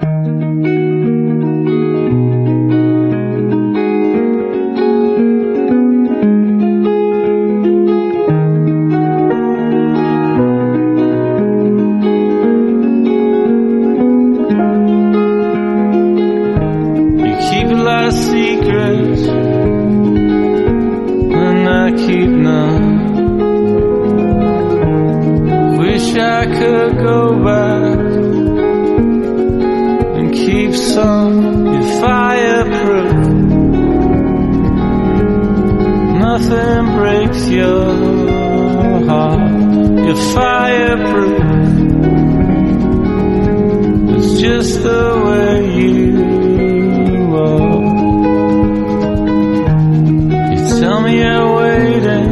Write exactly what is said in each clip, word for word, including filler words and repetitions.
Secrets, and I keep none. Wish I could go back and keep some. You're fireproof. Nothing breaks your heart. You're fireproof. It's just the way you are. Tell me you're waiting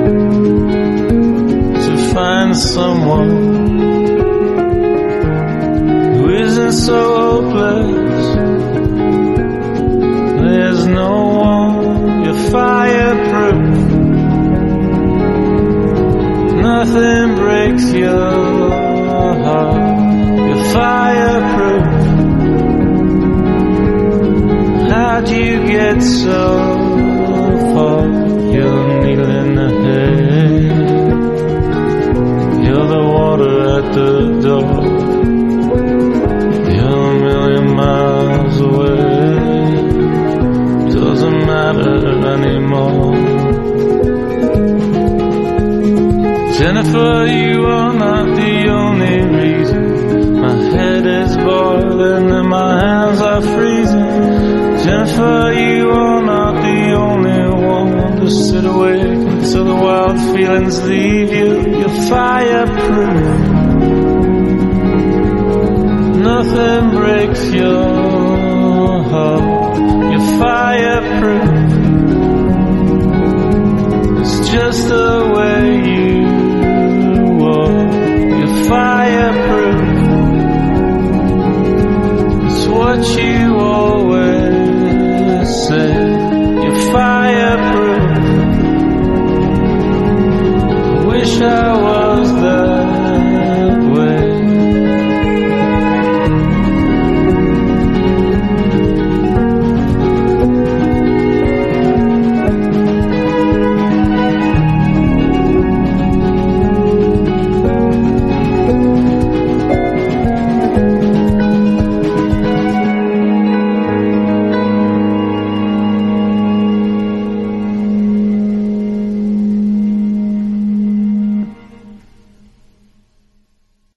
to find someone who isn't so hopeless. There's no one. You're fireproof. Nothing breaks your heart. You're fireproof. How'd you get so far? You're kneeling ahead. You're the water at the door. You're a million miles away. Doesn't matter anymore. Jennifer, you are not the only reason my head is boiling and my hands are freezing. Jennifer, you are not the only one to sit awake until the wild feelings leave you. You're fireproof. Nothing breaks your heart. You're fireproof. It's just the way you